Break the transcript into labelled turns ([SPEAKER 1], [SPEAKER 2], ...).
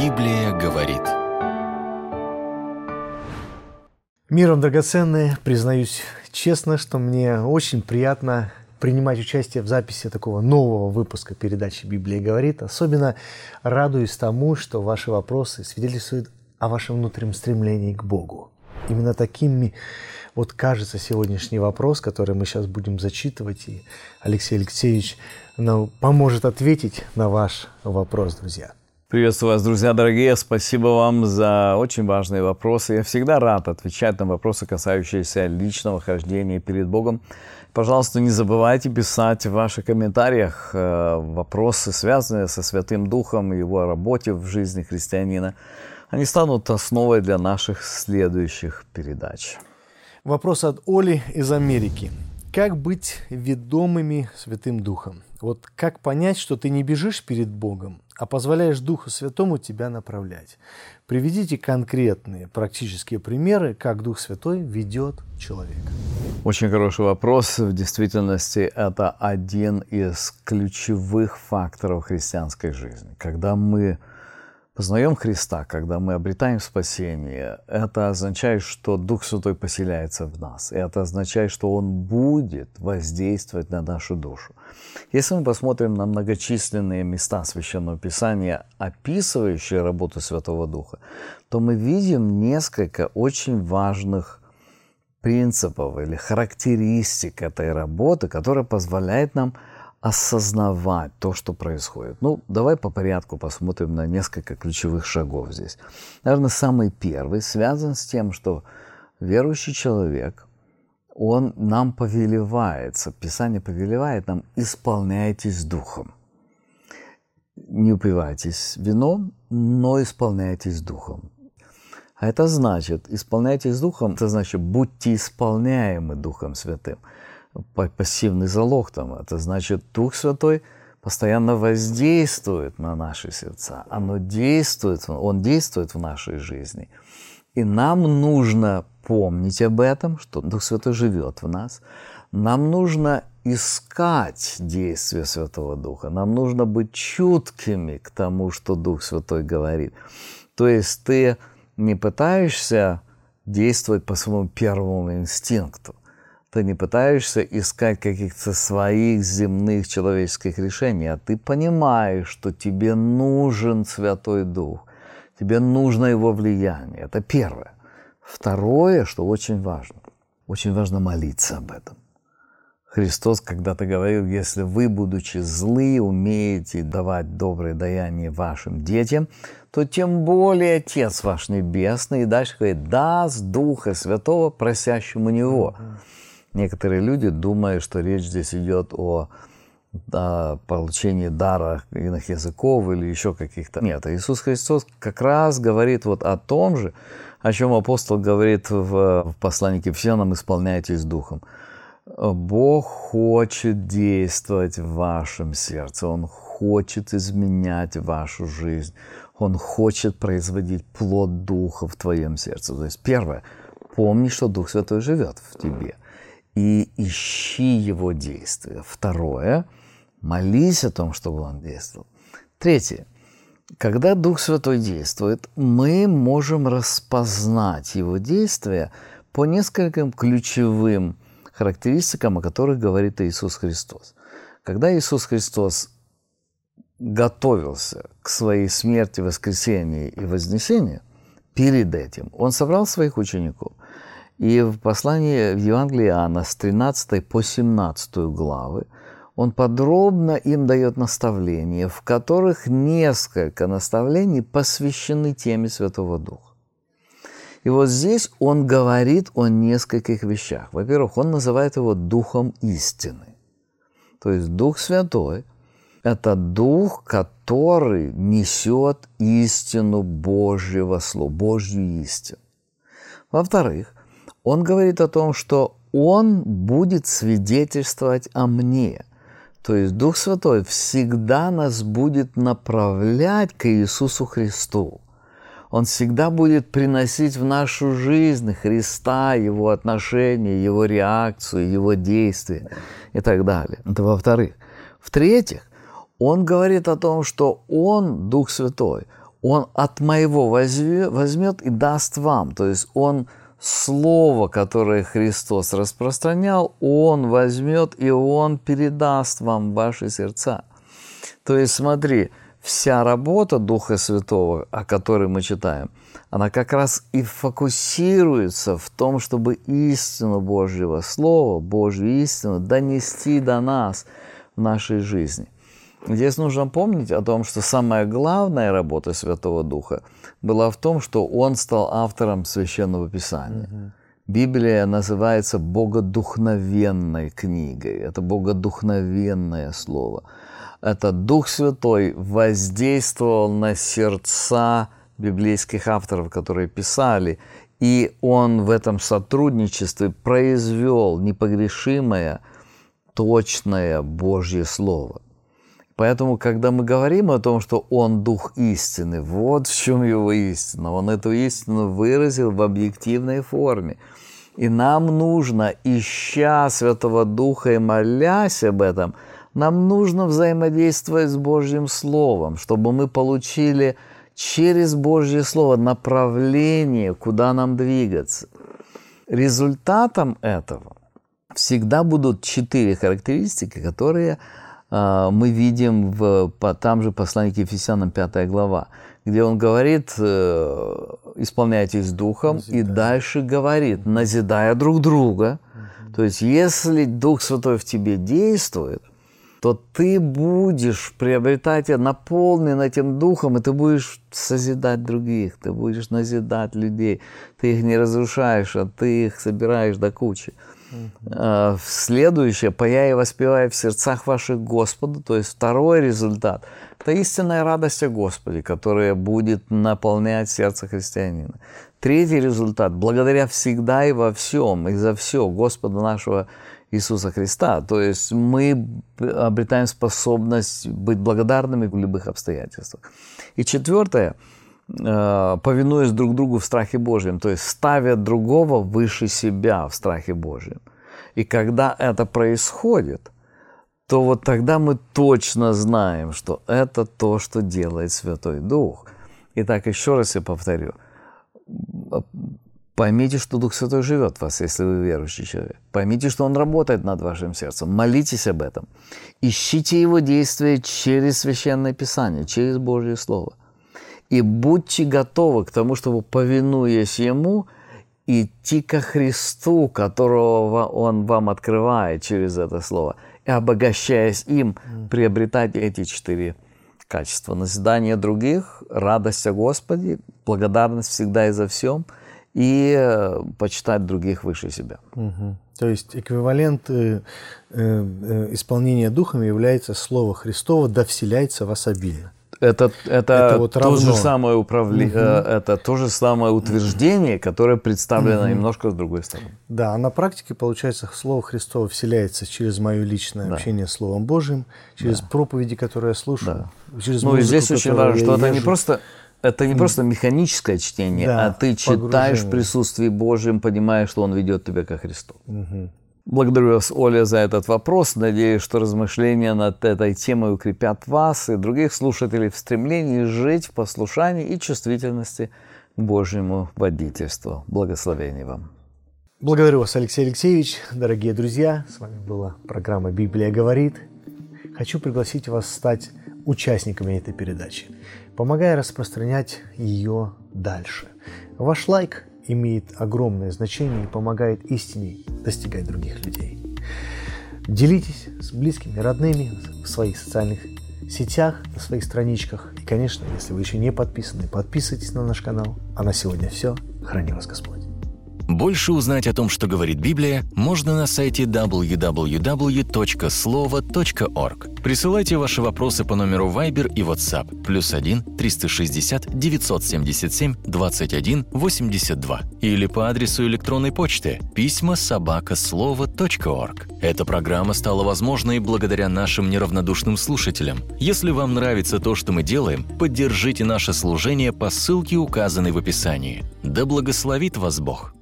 [SPEAKER 1] Библия говорит.
[SPEAKER 2] Мир вам, драгоценные, признаюсь честно, что мне очень приятно принимать участие в записи такого нового выпуска передачи «Библия говорит». Особенно радуюсь тому, что ваши вопросы свидетельствуют о вашем внутреннем стремлении к Богу. Именно таким вот кажется сегодняшний вопрос, который мы сейчас будем зачитывать, и Алексей Алексеевич нам поможет ответить на ваш вопрос, друзья.
[SPEAKER 3] Приветствую вас, друзья дорогие. Спасибо вам за очень важные вопросы. Я всегда рад отвечать на вопросы, касающиеся личного хождения перед Богом. Пожалуйста, не забывайте писать в ваших комментариях вопросы, связанные со Святым Духом и Его работе в жизни христианина. Они станут основой для наших следующих передач.
[SPEAKER 2] Вопрос от Оли из Америки. Как быть ведомыми Святым Духом? Вот как понять, что ты не бежишь перед Богом, а позволяешь Духу Святому тебя направлять? Приведите конкретные практические примеры, как Дух Святой ведет человека.
[SPEAKER 3] Очень хороший вопрос. В действительности это один из ключевых факторов христианской жизни. Когда мы познаем Христа, когда мы обретаем спасение, это означает, что Дух Святой поселяется в нас. И это означает, что Он будет воздействовать на нашу душу. Если мы посмотрим на многочисленные места Священного Писания, описывающие работу Святого Духа, то мы видим несколько очень важных принципов или характеристик этой работы, которая позволяет нам осознавать то, что происходит. Давай по порядку посмотрим на несколько ключевых шагов здесь. Наверное, самый первый связан с тем, что верующий человек, он нам повелевается, Писание повелевает нам: исполняйтесь Духом. Не упивайтесь вином, но исполняйтесь Духом. А это значит, исполняйтесь Духом, это значит, будьте исполняемы Духом Святым. Пассивный залог там, это значит, Дух Святой постоянно воздействует на наши сердца. Он действует в нашей жизни. И нам нужно помнить об этом, что Дух Святой живет в нас. Нам нужно искать действия Святого Духа. Нам нужно быть чуткими к тому, что Дух Святой говорит. То есть ты не пытаешься действовать по своему первому инстинкту. Ты не пытаешься искать каких-то своих земных человеческих решений, а ты понимаешь, что тебе нужен Святой Дух, тебе нужно Его влияние. Это первое. Второе, что очень важно молиться об этом. Христос когда-то говорил: если вы, будучи злы, умеете давать доброе даяние вашим детям, то тем более Отец ваш Небесный, и дальше говорит, даст Духа Святого просящему Него. Некоторые люди думают, что речь здесь идет о получении дара иных языков или еще каких-то. Нет, Иисус Христос как раз говорит вот о том же, о чем апостол говорит в послании к Ефесянам: исполняйтесь Духом. Бог хочет действовать в вашем сердце, Он хочет изменять вашу жизнь, Он хочет производить плод Духа в твоем сердце. То есть первое, помни, что Дух Святой живет в тебе, и ищи Его действия. Второе, молись о том, чтобы Он действовал. Третье, когда Дух Святой действует, мы можем распознать Его действия по нескольким ключевым характеристикам, о которых говорит Иисус Христос. Когда Иисус Христос готовился к своей смерти, воскресению и вознесению, перед этим Он собрал своих учеников. И в послании в Евангелии Иоанна с 13 по 17 главы Он подробно им дает наставления, в которых несколько наставлений посвящены теме Святого Духа. И вот здесь Он говорит о нескольких вещах. Во-первых, Он называет Его Духом истины. То есть Дух Святой – это Дух, который несет истину Божьего Слова, Божью истину. Во-вторых, Он говорит о том, что Он будет свидетельствовать о мне. То есть Дух Святой всегда нас будет направлять к Иисусу Христу. Он всегда будет приносить в нашу жизнь Христа, Его отношения, Его реакцию, Его действия и так далее. Это во-вторых. В-третьих, Он говорит о том, что Он, Дух Святой, Он от моего возьмет и даст вам. То есть Он слово, которое Христос распространял, Он возьмет и Он передаст вам в ваши сердца. То есть смотри, вся работа Духа Святого, о которой мы читаем, она как раз и фокусируется в том, чтобы истину Божьего Слова, Божью истину донести до нас в нашей жизни. Здесь нужно помнить о том, что самая главная работа Святого Духа была в том, что Он стал автором Священного Писания. Библия называется богодухновенной книгой. Это богодухновенное слово. Это Дух Святой воздействовал на сердца библейских авторов, которые писали, и Он в этом сотрудничестве произвел непогрешимое, точное Божье Слово. Поэтому, когда мы говорим о том, что Он Дух истины, вот в чем Его истина. Он эту истину выразил в объективной форме. И нам нужно, ища Святого Духа и молясь об этом, нам нужно взаимодействовать с Божьим Словом, чтобы мы получили через Божье Слово направление, куда нам двигаться. Результатом этого всегда будут 4 характеристики, которые мы видим в там же послании к Ефесянам 5 глава, где он говорит: исполняйтесь Духом, и дальше говорит, назидая друг друга. То есть, если Дух Святой в тебе действует, то ты будешь приобретать, наполнен этим Духом, и ты будешь созидать других, ты будешь назидать людей. Ты их не разрушаешь, а ты их собираешь до кучи. Следующее: «Пая и воспевая в сердцах ваших Господу», то есть второй результат – это истинная радость о Господе, которая будет наполнять сердце христианина. Третий результат – благодаря всегда и во всем, и за все Господа нашего Иисуса Христа. То есть мы обретаем способность быть благодарными в любых обстоятельствах. И четвертое – повинуясь друг другу в страхе Божьем, то есть ставя другого выше себя в страхе Божьем. И когда это происходит, то вот тогда мы точно знаем, что это то, что делает Святой Дух. Итак, еще раз я повторю. Поймите, что Дух Святой живет в вас, если вы верующий человек. Поймите, что Он работает над вашим сердцем. Молитесь об этом. Ищите Его действия через Священное Писание, через Божье Слово. И будьте готовы к тому, чтобы, повинуясь Ему, идти ко Христу, которого Он вам открывает через это Слово, и, обогащаясь им, приобретать эти 4 качества. Назидание других, радость о Господе, благодарность всегда и за всем, и почитать других выше себя.
[SPEAKER 2] То есть эквивалент исполнения Духом является Слово Христово «Да вселяется в вас обильно».
[SPEAKER 3] Это
[SPEAKER 2] вот
[SPEAKER 3] то же самое это то же самое утверждение, которое представлено немножко с другой стороны.
[SPEAKER 2] Да, а на практике, получается, Слово Христово вселяется через мое личное общение с Словом Божьим, через проповеди, которые я слушаю, через музыку,
[SPEAKER 3] и здесь очень важно, что это не просто механическое чтение,
[SPEAKER 2] да,
[SPEAKER 3] а ты читаешь в присутствии Божьем, понимаешь, что Он ведет тебя ко Христу. Благодарю вас, Оля, за этот вопрос. Надеюсь, что размышления над этой темой укрепят вас и других слушателей в стремлении жить в послушании и чувствительности к Божьему водительству. Благословений вам.
[SPEAKER 2] Благодарю вас, Алексей Алексеевич. Дорогие друзья, с вами была программа «Библия говорит». Хочу пригласить вас стать участниками этой передачи, помогая распространять ее дальше. Ваш лайк имеет огромное значение и помогает истине достигать других людей. Делитесь с близкими, родными в своих социальных сетях, на своих страничках. И, конечно, если вы еще не подписаны, подписывайтесь на наш канал. А на сегодня все. Храни вас Господь.
[SPEAKER 1] Больше узнать о том, что говорит Библия, можно на сайте www.slovo.org. Присылайте ваши вопросы по номеру Viber и WhatsApp +1 360 977 21 82 или по адресу электронной почты pisma@slovo.org. Эта программа стала возможной благодаря нашим неравнодушным слушателям. Если вам нравится то, что мы делаем, поддержите наше служение по ссылке, указанной в описании. Да благословит вас Бог!